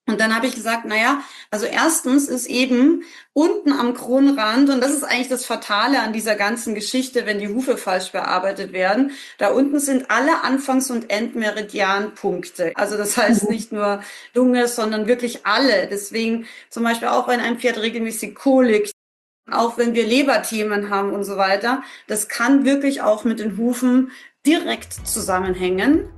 Und dann habe ich gesagt, naja, also erstens ist eben unten am Kronrand, und das ist eigentlich das Fatale an dieser ganzen Geschichte, wenn die Hufe falsch bearbeitet werden, da unten sind alle Anfangs- und Endmeridianpunkte. Also das heißt Mhm. nicht nur Lunge, sondern wirklich alle. Deswegen zum Beispiel auch, wenn ein Pferd regelmäßig Kolik, auch wenn wir Leberthemen haben und so weiter, das kann wirklich auch mit den Hufen direkt zusammenhängen.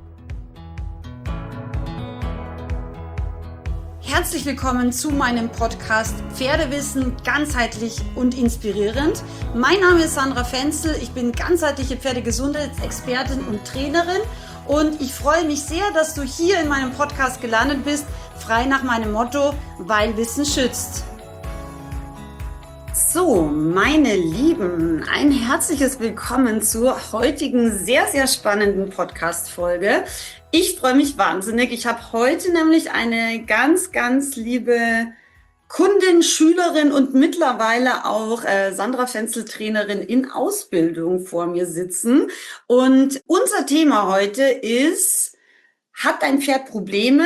Herzlich willkommen zu meinem Podcast Pferdewissen ganzheitlich und inspirierend. Mein Name ist Sandra Fenzel, ich bin ganzheitliche Pferdegesundheitsexpertin und Trainerin und ich freue mich sehr, dass du hier in meinem Podcast gelandet bist, frei nach meinem Motto, weil Wissen schützt. So, meine Lieben, ein herzliches Willkommen zur heutigen sehr, sehr spannenden Podcast-Folge. Ich freue mich wahnsinnig. Ich habe heute nämlich eine ganz, ganz liebe Kundin, Schülerin und mittlerweile auch Sandra Fenzel, Trainerin in Ausbildung vor mir sitzen. Und unser Thema heute ist, hat dein Pferd Probleme?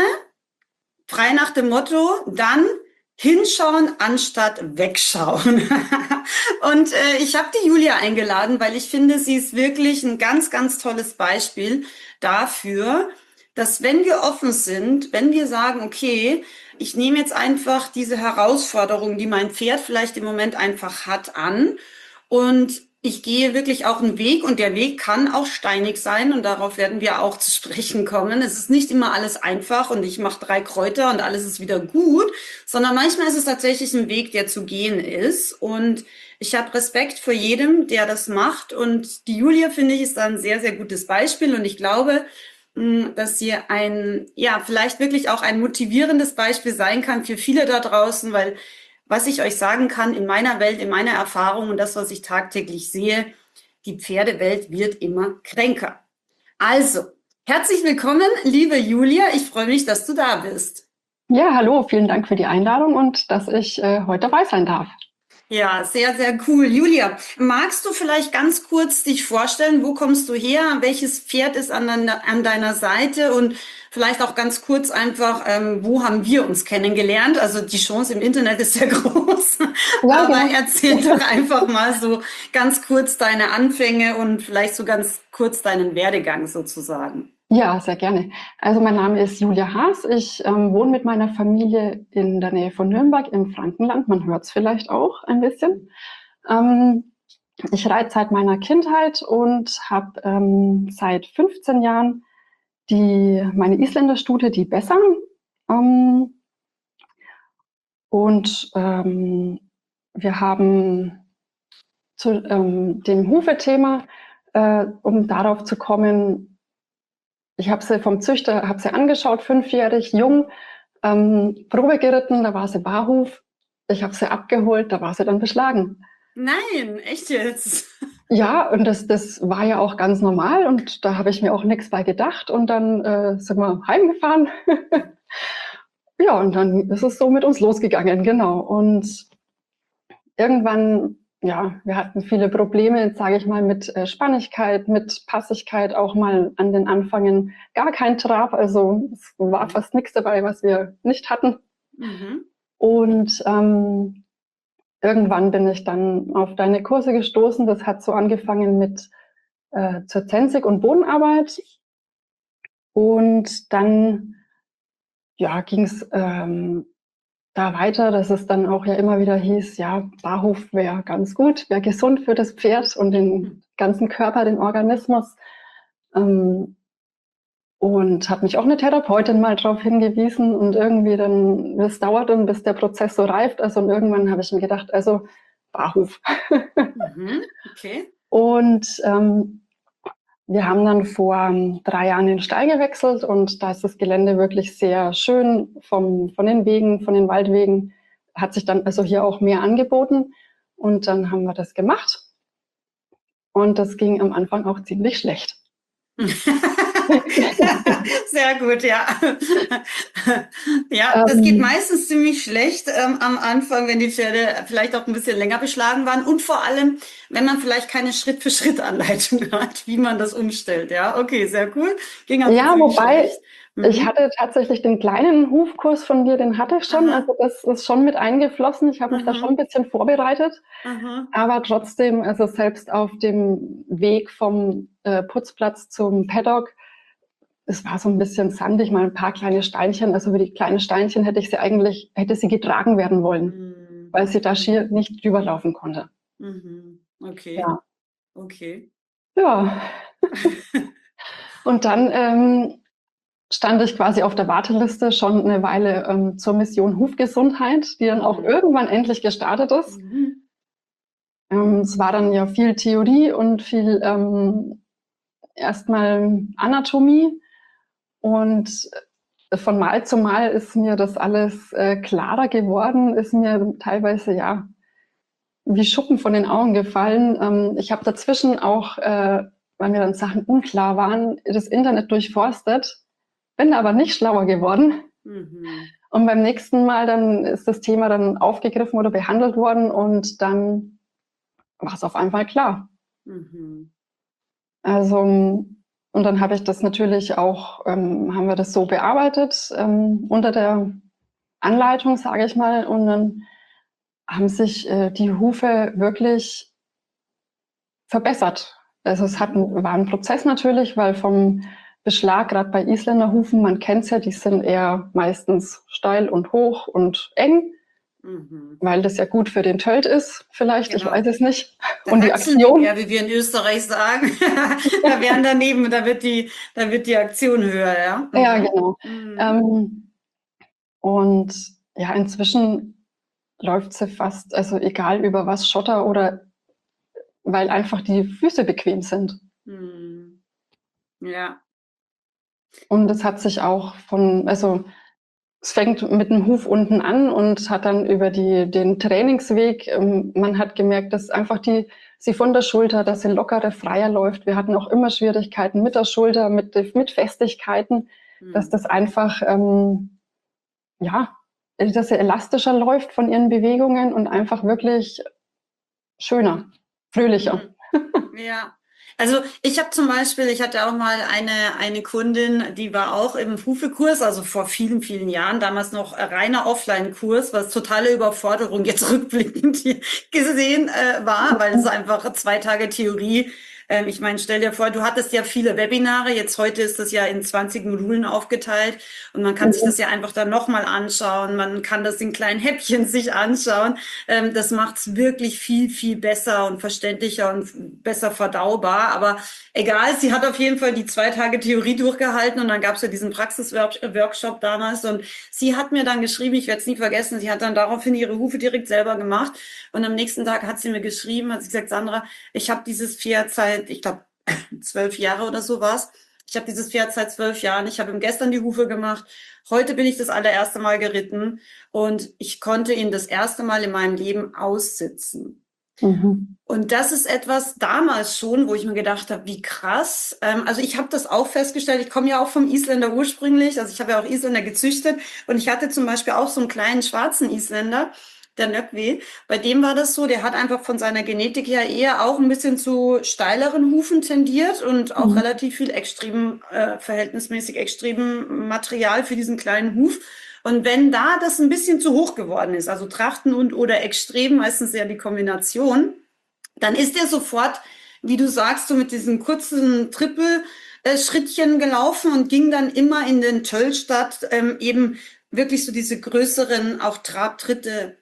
Frei nach dem Motto, dann hinschauen anstatt wegschauen. Und ich habe die Julia eingeladen, weil ich finde, sie ist wirklich ein ganz, ganz tolles Beispiel dafür, dass wenn wir offen sind, wenn wir sagen, okay, ich nehme jetzt einfach diese Herausforderung, die mein Pferd vielleicht im Moment einfach hat, an und ich gehe wirklich auch einen Weg und der Weg kann auch steinig sein und darauf werden wir auch zu sprechen kommen. Es ist nicht immer alles einfach und ich mache 3 Kräuter und alles ist wieder gut, sondern manchmal ist es tatsächlich ein Weg, der zu gehen ist. Und ich habe Respekt vor jedem, der das macht. Und die Julia, finde ich, ist da ein sehr, sehr gutes Beispiel. Und ich glaube, dass sie ja, vielleicht wirklich auch ein motivierendes Beispiel sein kann für viele da draußen, weil was ich euch sagen kann, in meiner Welt, in meiner Erfahrung und das, was ich tagtäglich sehe, die Pferdewelt wird immer kränker. Also, herzlich willkommen, liebe Julia. Ich freue mich, dass du da bist. Ja, hallo, vielen Dank für die Einladung und dass ich heute dabei sein darf. Ja, sehr, sehr cool. Julia, magst du vielleicht ganz kurz dich vorstellen, wo kommst du her? Welches Pferd ist an deiner Seite? Und vielleicht auch ganz kurz einfach, wo haben wir uns kennengelernt? Also die Chance im Internet ist sehr groß. Ja, Aber genau. erzähl doch einfach mal so ganz kurz deine Anfänge und vielleicht so ganz kurz deinen Werdegang sozusagen. Ja, sehr gerne. Also mein Name ist Julia Haas. Ich wohne mit meiner Familie in der Nähe von Nürnberg im Frankenland. Man hört es vielleicht auch ein bisschen. Ähm, Ich reite seit meiner Kindheit und habe seit 15 Jahren meine Isländerstute, die Bessa. Ähm, und wir haben zu dem Hufe-Thema, um darauf zu kommen, ich habe sie vom Züchter, habe sie angeschaut, 5-jährig, jung, Probe geritten, da war sie Barhuf. Ich habe sie abgeholt, da war sie dann beschlagen. Nein, echt jetzt? Ja, und das war ja auch ganz normal und da habe ich mir auch nichts bei gedacht und dann sind wir heimgefahren. Ja, und dann ist es so mit uns losgegangen, genau. Und irgendwann, ja, wir hatten viele Probleme, sage ich mal, mit Spannigkeit, mit Passigkeit, auch mal an den Anfängen gar kein Trab. Also es war fast nichts dabei, was wir nicht hatten. Mhm. Und irgendwann bin ich dann auf deine Kurse gestoßen. Das hat so angefangen mit Zensik und Bodenarbeit. Und dann ja, ging es da weiter, dass es dann auch ja immer wieder hieß, ja, Barhof wäre ganz gut, wäre gesund für das Pferd und den ganzen Körper, den Organismus. Ähm, und hat mich auch eine Therapeutin mal darauf hingewiesen und irgendwie dann, es dauert dann, bis der Prozess so reift. Also und irgendwann habe ich mir gedacht, also Barhof. Mhm. Okay. Und wir haben dann vor 3 Jahren den Stall gewechselt und da ist das Gelände wirklich sehr schön von den Wegen, von den Waldwegen. Hat sich dann also hier auch mehr angeboten und dann haben wir das gemacht und das ging am Anfang auch ziemlich schlecht. Sehr gut, ja. Ja, das geht ähm, meistens ziemlich schlecht am Anfang, wenn die Pferde vielleicht auch ein bisschen länger beschlagen waren und vor allem, wenn man vielleicht keine Schritt-für-Schritt-Anleitung hat, wie man das umstellt. Ja, okay, sehr cool. Ging also ja, ziemlich wobei schlecht. Ich Mhm. hatte tatsächlich den kleinen Hufkurs von dir, den hatte ich schon. Aha, Also das ist schon mit eingeflossen. Ich habe mich da schon ein aha, bisschen vorbereitet. aha. Aber trotzdem, also selbst auf dem Weg vom Putzplatz zum Paddock, es war so ein bisschen sandig, mal ein paar kleine Steinchen. Also über die kleinen Steinchen hätte sie getragen werden wollen, Mhm. weil sie da Mhm. schier nicht drüber laufen konnte. Mhm. Okay, Ja. okay. Ja. Und dann stand ich quasi auf der Warteliste schon eine Weile zur Mission Hufgesundheit, die dann auch Mhm. irgendwann endlich gestartet ist. Mhm. Es war dann ja viel Theorie und viel erstmal Anatomie. Und von Mal zu Mal ist mir das alles klarer geworden, ist mir teilweise ja wie Schuppen von den Augen gefallen. Ich habe dazwischen auch, weil mir dann Sachen unklar waren, das Internet durchforstet, bin aber nicht schlauer geworden. Mhm. Und beim nächsten Mal dann ist das Thema dann aufgegriffen oder behandelt worden und dann war es auf einmal klar. Mhm. Also, und dann habe ich das natürlich auch, haben wir das so bearbeitet, unter der Anleitung, sage ich mal, und dann haben sich die Hufe wirklich verbessert. Also Mhm. war ein Prozess natürlich, weil vom Beschlag, gerade bei Isländerhufen, man kennt es ja, die sind eher meistens steil und hoch und eng, Mhm. weil das ja gut für den Tölt ist, vielleicht, ich Genau. weiß es nicht. Da Und die haxeln die Aktion, mehr, wie wir in Österreich sagen. Da werden daneben, da wird die Aktion höher, ja. ja Mhm. genau. Mhm. Ähm, und ja, inzwischen läuft sie fast, also egal über was, Schotter oder weil einfach die Füße bequem sind. Mhm. Ja. Und es hat sich auch also es fängt mit dem Huf unten an und hat dann über den Trainingsweg, man hat gemerkt, dass einfach sie von der Schulter, dass sie lockerer, freier läuft. Wir hatten auch immer Schwierigkeiten mit der Schulter, mit Festigkeiten, dass Mhm. das einfach, ja, dass sie elastischer läuft von ihren Bewegungen und einfach wirklich schöner, fröhlicher. Mhm. Ja, also ich habe zum Beispiel, ich hatte auch mal eine Kundin, die war auch im Hufekurs, also vor vielen, vielen Jahren, damals noch reiner Offline-Kurs, was totale Überforderung jetzt rückblickend gesehen war, weil es einfach 2 Tage Theorie. Ich meine, stell dir vor, du hattest ja viele Webinare, jetzt heute ist das ja in 20 Modulen aufgeteilt und man kann sich das ja einfach dann nochmal anschauen, man kann das in kleinen Häppchen sich anschauen. Das macht es wirklich viel, viel besser und verständlicher und besser verdaubar. Aber egal, sie hat auf jeden Fall die 2 Tage Theorie durchgehalten und dann gab es ja diesen Praxisworkshop damals und sie hat mir dann geschrieben, ich werde es nie vergessen, sie hat dann daraufhin ihre Hufe direkt selber gemacht und am nächsten Tag hat sie mir geschrieben, hat sie gesagt, Sandra, ich habe dieses Pferd seit, ich glaube, 12 Jahre oder so war's. Ich habe dieses Pferd seit 12 Jahren. Ich habe ihm gestern die Hufe gemacht. Heute bin ich das allererste Mal geritten und ich konnte ihn das erste Mal in meinem Leben aussitzen. Mhm. Und das ist etwas damals schon, wo ich mir gedacht habe, wie krass. Also ich habe das auch festgestellt. Ich komme ja auch vom Isländer ursprünglich. Also ich habe ja auch Isländer gezüchtet. Und ich hatte zum Beispiel auch so einen kleinen schwarzen Isländer, der Nöckwi. Bei dem war das so, der hat einfach von seiner Genetik her eher auch ein bisschen zu steileren Hufen tendiert und auch Mhm. relativ viel verhältnismäßig extrem Material für diesen kleinen Huf. Und wenn da das ein bisschen zu hoch geworden ist, also Trachten und oder extrem, meistens ja die Kombination, dann ist er sofort, wie du sagst, so mit diesen kurzen Trippelschrittchen gelaufen und ging dann immer in den Töllstadt, eben wirklich so diese größeren auch Trabtritte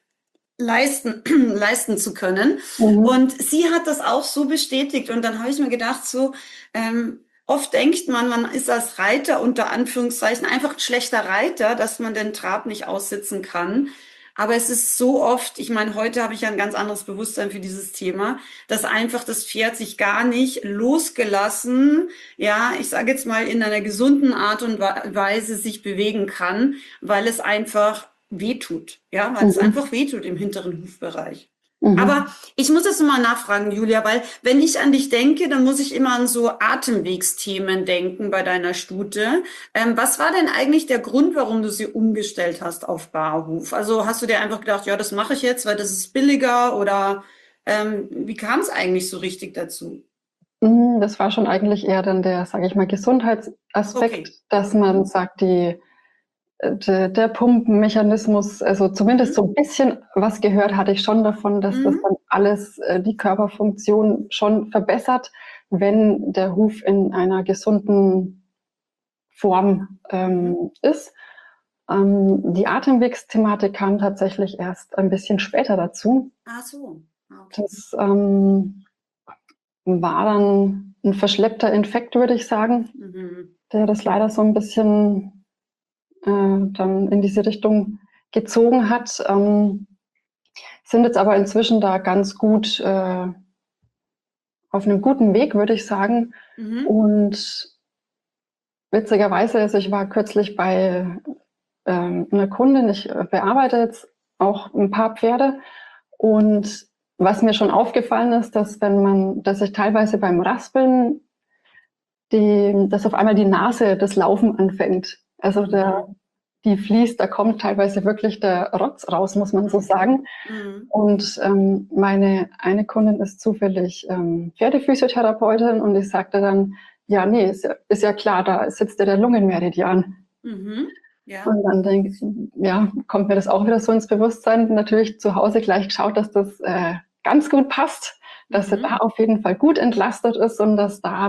leisten zu können. Mhm. Und sie hat das auch so bestätigt. Und dann habe ich mir gedacht, so, oft denkt man, man ist als Reiter unter Anführungszeichen einfach ein schlechter Reiter, dass man den Trab nicht aussitzen kann. Aber es ist so oft, ich meine, heute habe ich ja ein ganz anderes Bewusstsein für dieses Thema, dass einfach das Pferd sich gar nicht losgelassen, ja, ich sage jetzt mal in einer gesunden Art und Weise sich bewegen kann, weil es einfach wehtut, ja, weil es Mhm. einfach wehtut im hinteren Hufbereich. Aber Mhm. ich muss jetzt mal nachfragen, Julia, weil wenn ich an dich denke, dann muss ich immer an so Atemwegsthemen denken bei deiner Stute. Was war denn eigentlich der Grund, warum du sie umgestellt hast auf Barhuf? Also hast du dir einfach gedacht, ja, das mache ich jetzt, weil das ist billiger oder wie kam es eigentlich so richtig dazu? Das war schon eigentlich eher dann der, sage ich mal, Gesundheitsaspekt, Okay. dass man sagt, der Pumpenmechanismus, also zumindest so Mhm. ein bisschen was gehört hatte ich schon davon, dass das Mhm. dann alles die Körperfunktion schon verbessert, wenn der Huf in einer gesunden Form Mhm. ist. Die Atemwegsthematik kam tatsächlich erst ein bisschen später dazu. Ach so. Ah, okay. Das war dann ein verschleppter Infekt, würde ich sagen, Mhm. der das leider so ein bisschen dann in diese Richtung gezogen hat. Sind jetzt aber inzwischen da ganz gut auf einem guten Weg, würde ich sagen. Mhm. Und witzigerweise, also ich war kürzlich bei einer Kundin, ich bearbeite jetzt auch ein paar Pferde und was mir schon aufgefallen ist, dass ich teilweise beim Raspeln dass auf einmal die Nase das Laufen anfängt. Also Mhm. die fließt, da kommt teilweise wirklich der Rotz raus, muss man so Mhm. sagen. Mhm. Und meine eine Kundin ist zufällig Pferdephysiotherapeutin und ich sagte dann, ja, nee, ist ja klar, da sitzt ja der Lungenmeridian. Mhm. Ja. Und dann denke ich, ja, kommt mir das auch wieder so ins Bewusstsein. Natürlich zu Hause gleich geschaut, dass das ganz gut passt, dass er da Mhm. auf jeden Fall gut entlastet ist und dass da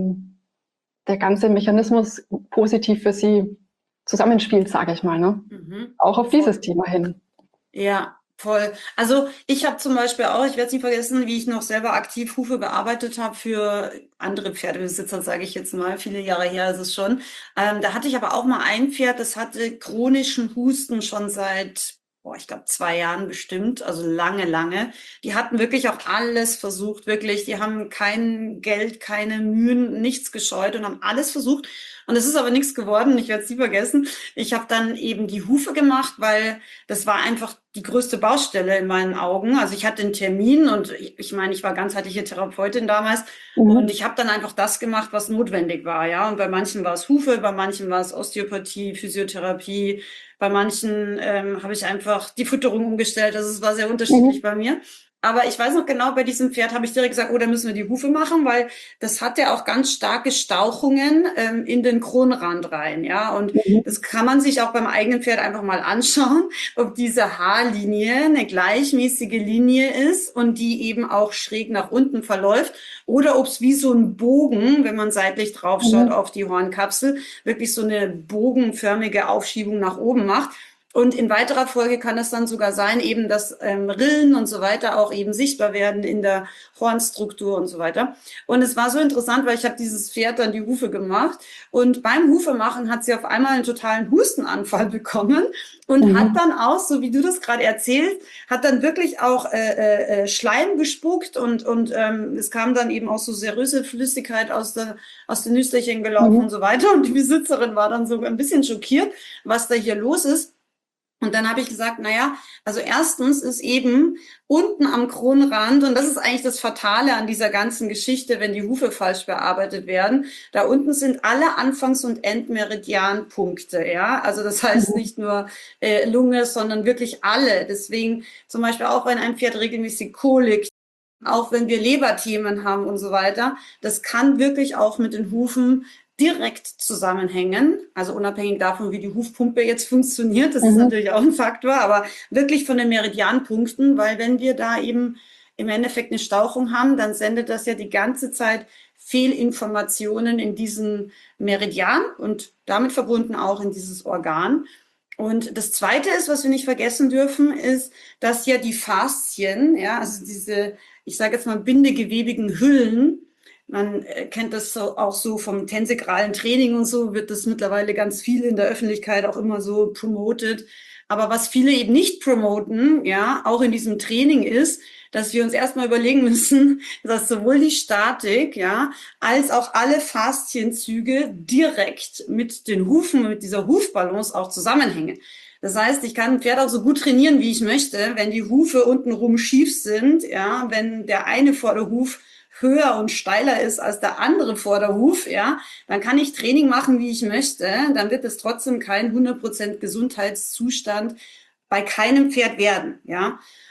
der ganze Mechanismus positiv für sie zusammenspielt, sage ich mal. Ne? Mhm. Auch auf dieses Voll. Thema hin. Ja, voll. Also ich habe zum Beispiel auch, ich werde es nie vergessen, wie ich noch selber aktiv Hufe bearbeitet habe für andere Pferdebesitzer, sage ich jetzt mal. Viele Jahre her ist es schon. Da hatte ich aber auch mal ein Pferd, das hatte chronischen Husten schon seit, boah, ich glaube 2 Jahren bestimmt, also lange, lange. Die hatten wirklich auch alles versucht, wirklich. Die haben kein Geld, keine Mühen, nichts gescheut und haben alles versucht. Und es ist aber nichts geworden. Ich werde es nie vergessen. Ich habe dann eben die Hufe gemacht, weil das war einfach die größte Baustelle in meinen Augen. Also ich hatte einen Termin und ich meine, ich war ganzheitliche Therapeutin damals und Mhm. ich habe dann einfach das gemacht, was notwendig war, ja. Und bei manchen war es Hufe, bei manchen war es Osteopathie, Physiotherapie, bei manchen habe ich einfach die Fütterung umgestellt. Also es war sehr unterschiedlich Mhm. bei mir. Aber ich weiß noch genau, bei diesem Pferd habe ich direkt gesagt, oh, da müssen wir die Hufe machen, weil das hat ja auch ganz starke Stauchungen in den Kronrand rein, ja. Und Mhm. das kann man sich auch beim eigenen Pferd einfach mal anschauen, ob diese Haarlinie eine gleichmäßige Linie ist und die eben auch schräg nach unten verläuft oder ob es wie so ein Bogen, wenn man seitlich drauf schaut Mhm. auf die Hornkapsel, wirklich so eine bogenförmige Aufschiebung nach oben macht. Und in weiterer Folge kann es dann sogar sein, eben, dass Rillen und so weiter auch eben sichtbar werden in der Hornstruktur und so weiter. Und es war so interessant, weil ich habe dieses Pferd dann die Hufe gemacht und beim Hufemachen hat sie auf einmal einen totalen Hustenanfall bekommen und hat Mhm. dann auch, so wie du das gerade erzählst, hat dann wirklich auch Schleim gespuckt und es kam dann eben auch so seröse Flüssigkeit aus den Nüsterchen gelaufen und Mhm. so weiter. Und die Besitzerin war dann so ein bisschen schockiert, was da hier los ist. Und dann habe ich gesagt, naja, also erstens ist eben unten am Kronrand, und das ist eigentlich das Fatale an dieser ganzen Geschichte, wenn die Hufe falsch bearbeitet werden, da unten sind alle Anfangs- und Endmeridianpunkte, ja. Also das heißt Mhm. nicht nur Lunge, sondern wirklich alle. Deswegen zum Beispiel auch, wenn ein Pferd regelmäßig Kolik, auch wenn wir Leberthemen haben und so weiter, das kann wirklich auch mit den Hufen direkt zusammenhängen. Also unabhängig davon, wie die Hufpumpe jetzt funktioniert, das ist Mhm. natürlich auch ein Faktor, aber wirklich von den Meridianpunkten, weil wenn wir da eben im Endeffekt eine Stauchung haben, dann sendet das ja die ganze Zeit Fehlinformationen in diesen Meridian und damit verbunden auch in dieses Organ. Und das Zweite ist, was wir nicht vergessen dürfen, ist, dass ja die Faszien, ja, also diese, ich sage jetzt mal, bindegewebigen Hüllen, man kennt das so, auch so vom tensegralen Training und so, wird das mittlerweile ganz viel in der Öffentlichkeit auch immer so promoted. Aber was viele eben nicht promoten, ja, auch in diesem Training ist, dass wir uns erstmal überlegen müssen, dass sowohl die Statik, ja, als auch alle Faszienzüge direkt mit den Hufen, mit dieser Hufbalance auch zusammenhängen. Das heißt, ich kann ein Pferd auch so gut trainieren, wie ich möchte, wenn die Hufe untenrum schief sind, ja, wenn der eine Vorderhuf höher und steiler ist als der andere Vorderhuf, ja, dann kann ich Training machen, wie ich möchte, dann wird es trotzdem kein 100% Gesundheitszustand bei keinem Pferd werden, ja.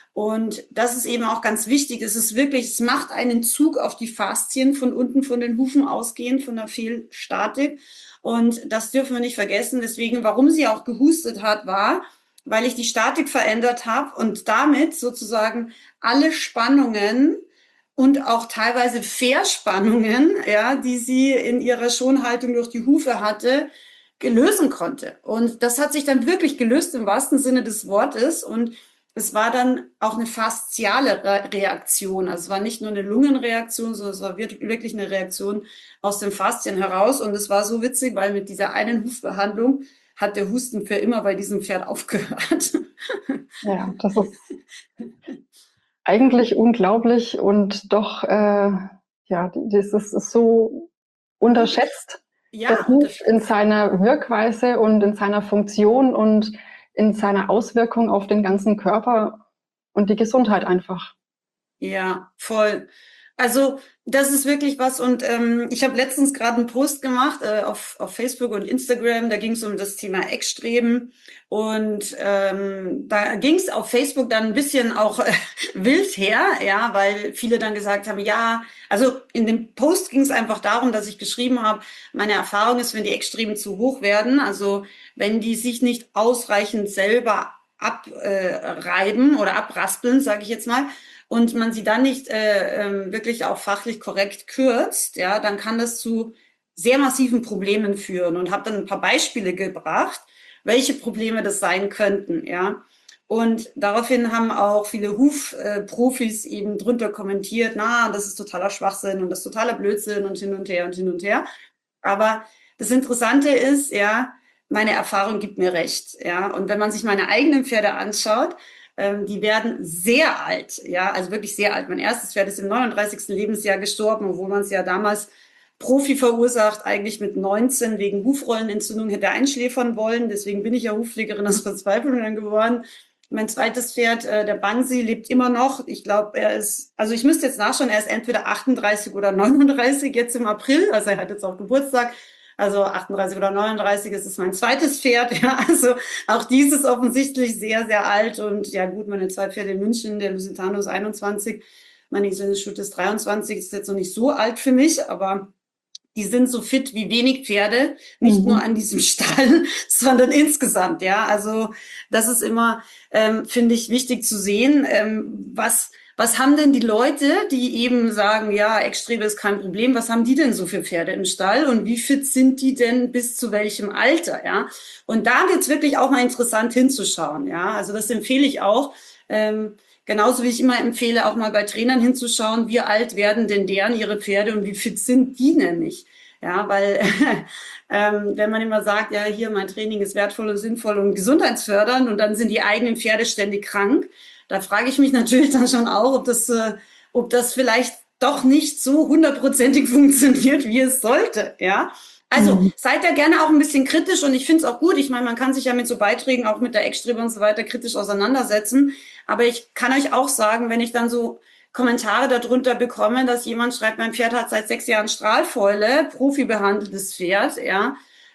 Und das ist eben auch ganz wichtig. Es ist wirklich, es macht einen Zug auf die Faszien von unten von den Hufen ausgehend, von der Fehlstatik. Und das dürfen wir nicht vergessen. Deswegen, warum sie auch gehustet hat, war, weil ich die Statik verändert habe und damit sozusagen alle Spannungen und auch teilweise Verspannungen, ja, die sie in ihrer Schonhaltung durch die Hufe hatte, lösen konnte. Und das hat sich dann wirklich gelöst im wahrsten Sinne des Wortes. Und es war dann auch eine fasziale Reaktion. Also es war nicht nur eine Lungenreaktion, sondern es war wirklich eine Reaktion aus den Faszien heraus. Und es war so witzig, weil mit dieser einen Hufbehandlung hat der Husten für immer bei diesem Pferd aufgehört. Ja, das ist eigentlich unglaublich und doch, ja, das ist so unterschätzt, der Ja, Huf in seiner Wirkweise und in seiner Funktion und in seiner Auswirkung auf den ganzen Körper und die Gesundheit einfach. ja, voll. Also das ist wirklich was und ich habe letztens gerade einen Post gemacht auf Facebook und Instagram, da ging es um das Thema Eckstreben und da ging es auf Facebook dann ein bisschen auch wild her, ja, weil viele dann gesagt haben, ja, also in dem Post ging es einfach darum, dass ich geschrieben habe, meine Erfahrung ist, wenn die Eckstreben zu hoch werden, also wenn die sich nicht ausreichend selber abreiben oder abraspeln, sage ich jetzt mal, und man sie dann nicht wirklich auch fachlich korrekt kürzt, ja, dann kann das zu sehr massiven Problemen führen und habe dann ein paar Beispiele gebracht, welche Probleme das sein könnten, ja. Und daraufhin haben auch viele Hufprofis eben drunter kommentiert, na, das ist totaler Schwachsinn und das ist totaler Blödsinn und hin und her und hin und her. Aber das Interessante ist, ja, meine Erfahrung gibt mir recht, ja. Und wenn man sich meine eigenen Pferde anschaut, die werden sehr alt, ja, also wirklich sehr alt. Mein erstes Pferd ist im 39. Lebensjahr gestorben, obwohl man es ja damals Profi verursacht, eigentlich mit 19 wegen Hufrollenentzündung hätte einschläfern wollen. Deswegen bin ich ja Hufpflegerin aus Verzweiflung dann geworden. Mein zweites Pferd, der Bangsi, lebt immer noch. Ich glaube, er ist, also ich müsste jetzt nachschauen, er ist entweder 38 oder 39 jetzt im April. Also er hat jetzt auch Geburtstag. Also 38 oder 39 ist es mein zweites Pferd. Ja, also auch dieses offensichtlich sehr, sehr alt. Und ja gut, meine zwei Pferde in München, der Lusitano ist 21, meine Isländische Stute ist 23, ist jetzt noch nicht so alt für mich, aber die sind so fit wie wenig Pferde, nicht nur an diesem Stall, sondern insgesamt. Ja, also das ist immer, finde ich, wichtig zu sehen, was haben denn die Leute, die eben sagen, ja, Eckstrebe ist kein Problem, was haben die denn so für Pferde im Stall und wie fit sind die denn bis zu welchem Alter, ja? Und da wird's wirklich auch mal interessant hinzuschauen, ja? Also das empfehle ich auch, genauso wie ich immer empfehle, auch mal bei Trainern hinzuschauen, wie alt werden denn deren ihre Pferde und wie fit sind die nämlich, ja? Weil wenn man immer sagt, ja, hier mein Training ist wertvoll und sinnvoll und gesundheitsfördernd und dann sind die eigenen Pferde ständig krank, da frage ich mich natürlich dann schon auch, ob das vielleicht doch nicht so hundertprozentig funktioniert, wie es sollte, ja. Also seid da gerne auch ein bisschen kritisch und ich finde es auch gut. Ich meine, man kann sich ja mit so Beiträgen auch mit der Eckstrebe und so weiter kritisch auseinandersetzen. Aber ich kann euch auch sagen, wenn ich dann so Kommentare darunter bekomme, dass jemand schreibt, mein Pferd hat seit 6 Jahren Strahlfäule, Profi behandeltes Pferd, ja,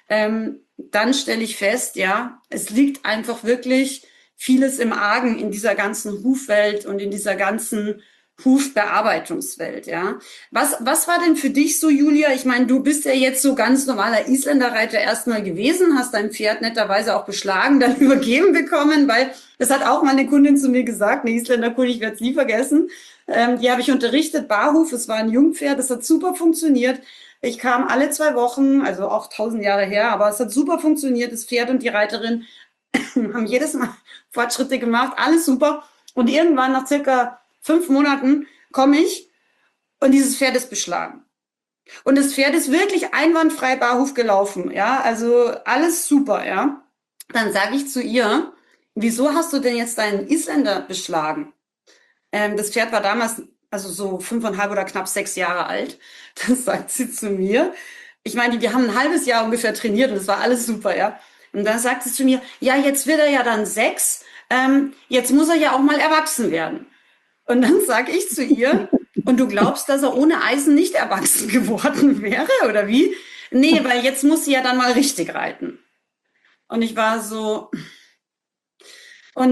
dann stelle ich fest, ja, es liegt einfach wirklich vieles im Argen in dieser ganzen Hufwelt und in dieser ganzen Hufbearbeitungswelt, ja. Was war denn für dich so, Julia? Ich meine, du bist ja jetzt so ganz normaler Isländerreiter erstmal gewesen, hast dein Pferd netterweise auch beschlagen, dann übergeben bekommen, weil das hat auch mal eine Kundin zu mir gesagt, eine Isländerkundin, ich werde es nie vergessen. Die habe ich unterrichtet, Barhuf, es war ein Jungpferd, das hat super funktioniert. Ich kam alle 2 Wochen, also auch 1000 Jahre her, aber es hat super funktioniert. Das Pferd und die Reiterin haben jedes Mal Fortschritte gemacht, alles super. Und irgendwann nach circa 5 Monaten komme ich und dieses Pferd ist beschlagen. Und das Pferd ist wirklich einwandfrei Barhof gelaufen, ja, also alles super, ja. Dann sage ich zu ihr, wieso hast du denn jetzt deinen Isländer beschlagen? Das Pferd war damals also so 5,5 oder knapp 6 Jahre alt. Das sagt sie zu mir. Ich meine, wir haben ein halbes Jahr ungefähr trainiert und es war alles super, ja. Und dann sagt sie zu mir, ja, jetzt wird er ja dann 6, jetzt muss er ja auch mal erwachsen werden. Und dann sage ich zu ihr, und du glaubst, dass er ohne Eisen nicht erwachsen geworden wäre, oder wie? Nee, weil jetzt muss sie ja dann mal richtig reiten. Und ich war so, und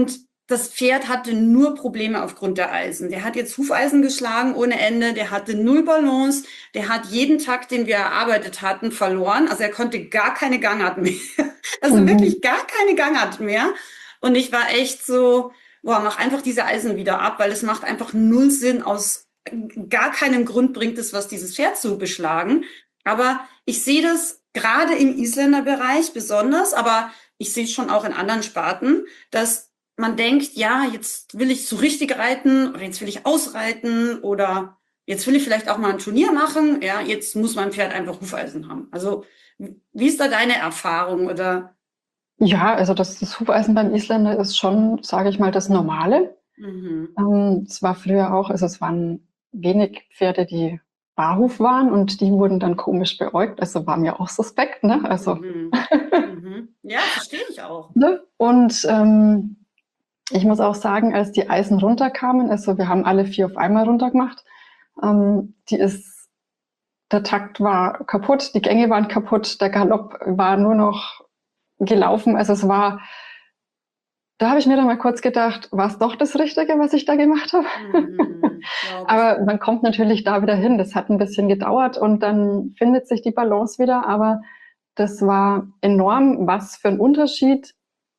das Pferd hatte nur Probleme aufgrund der Eisen. Der hat jetzt Hufeisen geschlagen ohne Ende, der hatte null Balance, der hat jeden Takt, den wir erarbeitet hatten, verloren. Also er konnte gar keine Gangart mehr. Also Mhm. wirklich gar keine Gangart mehr. Und ich war echt so, boah, mach einfach diese Eisen wieder ab, weil es macht einfach null Sinn. Aus gar keinem Grund bringt es was, dieses Pferd zu beschlagen. Aber ich sehe das gerade im Isländerbereich besonders, aber ich sehe es schon auch in anderen Sparten, dass man denkt, ja, jetzt will ich so richtig reiten oder jetzt will ich ausreiten oder jetzt will ich vielleicht auch mal ein Turnier machen. Ja, jetzt muss mein Pferd einfach Hufeisen haben. Also, wie ist da deine Erfahrung oder? Ja, also das Hufeisen beim Isländer ist schon, sage ich mal, das Normale. Mhm. Es war früher auch, also es waren wenig Pferde, die Barhuf waren und die wurden dann komisch beäugt. Also war mir auch suspekt, ne? Also, Mhm. Mhm. Ja, verstehe ich auch. ne? Und ich muss auch sagen, als die Eisen runterkamen, also wir haben alle 4 auf einmal runtergemacht, die ist, der Takt war kaputt, die Gänge waren kaputt, der Galopp war nur noch gelaufen. Also es war, da habe ich mir dann mal kurz gedacht, war es doch das Richtige, was ich da gemacht habe? Mhm. Glaube ich. Aber man kommt natürlich da wieder hin. Das hat ein bisschen gedauert und dann findet sich die Balance wieder. Aber das war enorm, was für ein Unterschied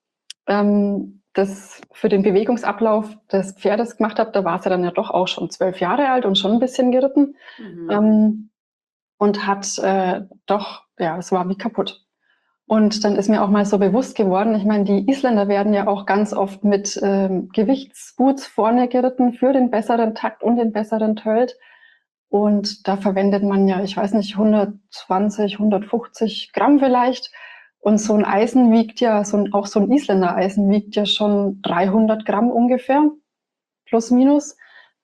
das für den Bewegungsablauf des Pferdes gemacht habe. Da war sie dann ja doch auch schon 12 Jahre alt und schon ein bisschen geritten. Mhm. Ähm, und hat doch, ja, es war wie kaputt. Und dann ist mir auch mal so bewusst geworden, ich meine, die Isländer werden ja auch ganz oft mit Gewichtsboots vorne geritten für den besseren Takt und den besseren Tölt. Und da verwendet man ja, ich weiß nicht, 120, 150 Gramm vielleicht. Und so ein Eisen wiegt ja, auch so ein Isländer-Eisen wiegt ja schon 300 Gramm ungefähr, plus minus.